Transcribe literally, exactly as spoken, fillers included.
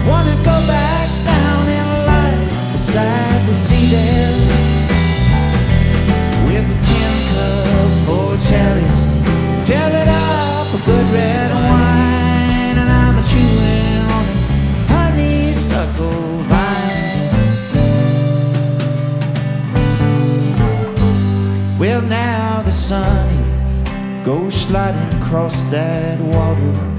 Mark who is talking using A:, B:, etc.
A: wanna go back down in life beside the sea there, with a tin cup for a chalice, fill it up a good red wine, and I'm a chewing on a honeysuckle vine. Well, now the sun goes sliding across that water,